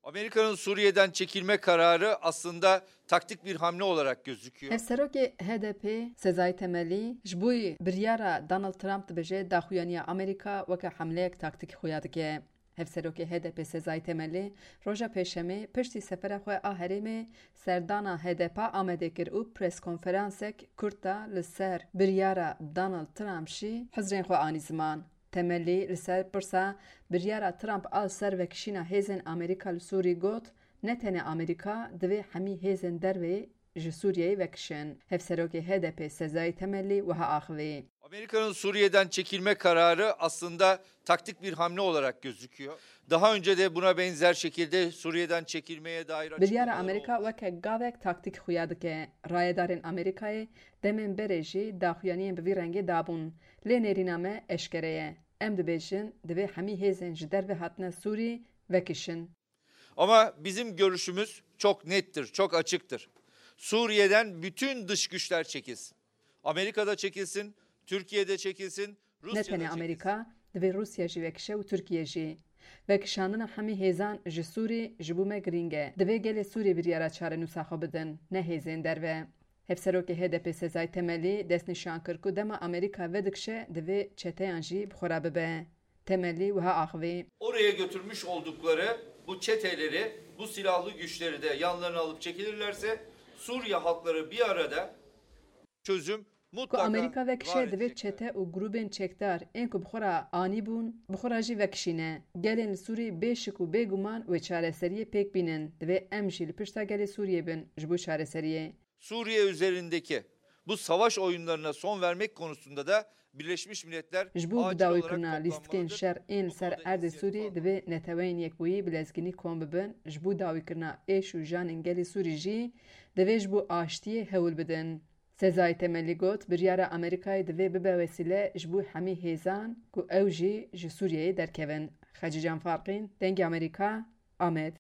Amerika'nın Suriye'den çekilme kararı aslında taktik bir hamle olarak gözüküyor. Hevserokê HDP sezayê temelî ji bo biryara Donald Trump dibêje daxuyaniya Amerîka weke hemleyek taktîkî xuya dike. Hevserokê HDP sezayê temelî roja pêşemê piştî sefera xwe a Herêmê serdana HDP amade kir û preskonferansek kurt da li ser biryara Donald Trump jî hizrên xwe anî ziman. Temelî li ser pirsa biryara Trump al servekişîna hêzên Amerîka li Sûrî got ne tenê Amerîka divê hemî hêzên derve ji Sûriyeyê vekişin. Hevserokê HDP sezayê temelî wiha axivî. Amerika'nın Suriye'den çekilme kararı aslında taktik bir hamle olarak gözüküyor. Daha önce de buna benzer şekilde Suriye'den çekilmeye dair Biryara Amerîka weke gavek taktik xuya dike. Rayedarên Amerîkayê demên berê jî daxuyaniyên bi vî rengê dabûn. Lê nêrîna me eşkere ye. Em dibêjin divê hemî hêzên ji derve hatine Sûrî vekişin. Ama bizim görüşümüz çok nettir, çok açıktır. Suriye'den bütün dış güçler çekilsin. Amerika'da çekilsin, Türkiye'de çekilsin, Ne Rusya'da tenê çekilsin. Amerîka divê Rusya jî vekişe û Tirkiye jî. Vekişandina hemî hêzan ji Sûrî ji bo me girîng e. Divê gelê Sûrî biryara çarenûsa xwe bidin, ne hêzên derve. Hevserokê HDP sezayê temelî destnîşan kir ku dema Amerîka vedikşe divê çeteyan jî bi xwe re bibe. Temelî wiha axivî. Oraya götürmüş oldukları bu çeteleri, bu silahlı güçleri de yanlarına alıp çekilirlerse Suriye halkları bir arada çözüm Ku mutlaka Amerîka var vekişe divê edecekler. çete û grûpên çekdar ên ku bi xwe re anî bûn, bi xwe re jî vekişîne. Gelên li Sûrî bêşik û bêguman wê çareseriyê pêk bînin. Divê em jî li pişta gelê Sûriyê bin ji bo çareseriyê. Suriye üzerindeki bu savaş oyunlarına son vermek konusunda da Birleşmiş Milletler Ji bo acil bidawîkirina olarak lîstikên toplanmalıdır. şer ên Bu ser konuda erdê inisiyatif Sûrî almalı. divê neteweyên yekbûyî bilezgînî kom bibin. Ji bo dawîkirina êş û janên gelê Sûrî jî divê ji bo aştiyê hewl bidin. Sezayê temelî got biryara Amerîkayê divê bibe wesîle ji bo hemî hêzan ku ew jî ji Sûriyeyê derkevin. Xecî Can Farqîn, Dengê Amerîka, Amed.